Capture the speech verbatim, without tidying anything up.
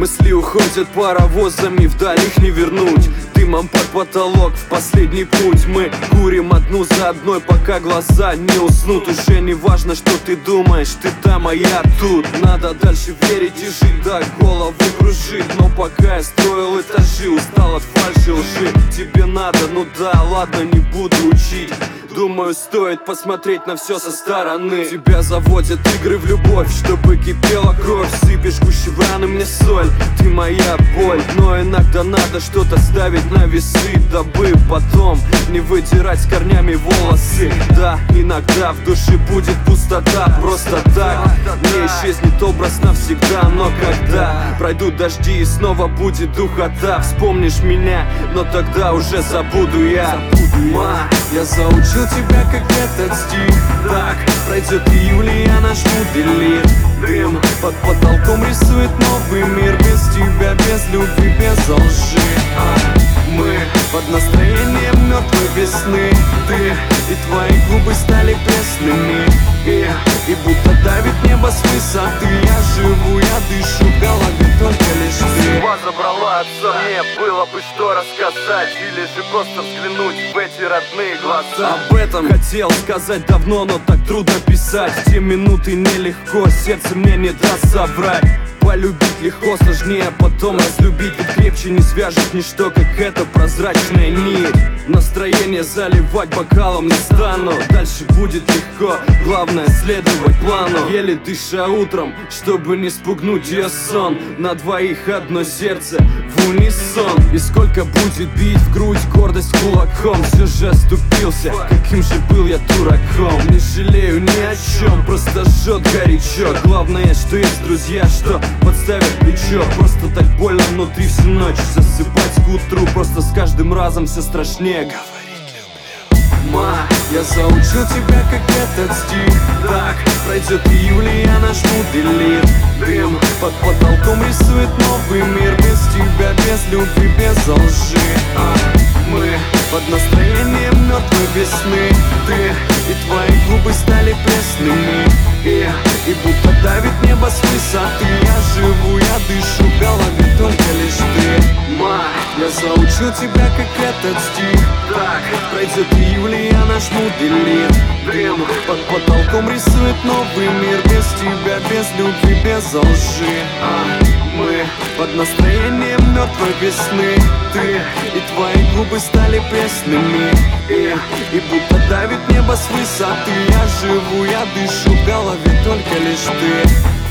Мысли уходят паровозами, вдаль их не вернуть. Дымом под потолок в последний путь. Мы курим одну за одной, пока глаза не уснут. Уже не важно, что ты думаешь, ты там, а я тут. Надо дальше верить и жить, да, голову кружит. Но пока я строил этажи, устал от фальши лжи. Тебе надо, ну да, ладно, не буду учить. Думаю, стоит посмотреть на все со стороны. Тебя заводят игры в любовь, чтобы кипела кровь. Сыпешь гуще в раны мне соль, ты моя боль. Но иногда надо что-то ставить на весы, дабы потом не выдирать с корнями волосы. Да, иногда в душе будет пустота, просто так не исчезнет образ навсегда. Но когда пройдут дожди и снова будет духота, вспомнишь меня, но тогда уже забуду я. Ма, я заучил тебя, как этот стих. Так, пройдет июль, и я нажму делит. Дым под потолком рисует новый мир. Без тебя, без любви, без лжи. а, Мы под настроением мертвой весны. Ты и твои губы стали пресными. И, и будто давит небо с высоты. Я живу, я дышу, в голове только лишь ты. Судьба забрала отца, мне было бы что рассказать. Или же просто взглянуть в эти родные глаза. Об этом хотел сказать давно, но так трудно писать. В те минуты нелегко, сердце мне не даст соврать. Полюбить легко, сложнее потом разлюбить. Ведь крепче не свяжет ничто, как эта прозрачная нить. Настроение заливать бокалом не стану. Дальше будет легко, главное следовать плану. Еле дыша утром, чтобы не спугнуть ее сон. На двоих одно сердце в унисон. И сколько будет бить в грудь гордость кулаком. Все же оступился, каким же был я дураком. Не жалею ни о чем, просто жжет горячо. Главное, что есть друзья, что подставят плечо. Просто так больно внутри всю ночь. Засыпать к утру просто с каждым разом все страшнее говорить люблю. Ма, я заучил тебя, как этот стих. Так, пройдет июль, и я нажму делит. Дым под потолком рисует новый мир. Без тебя, без любви, без лжи. а, Мы под настроением мертвой весны. Ты и твои губы стали пресными. И, и будто давит небо с высоты. Я живу, я дышу, в голове только лишь ты. Ма, я заучил тебя, как этот стих. Так, пройдет июль, и я нажму делит. Дым под потолком рисует новый мир. Без тебя, без любви, без лжи. а, Мы под настроением мертвой весны. Ты и твои губы стали пресными. И, и будто давит небо с высоты. Я живу, я дышу, в голове только лишь ты.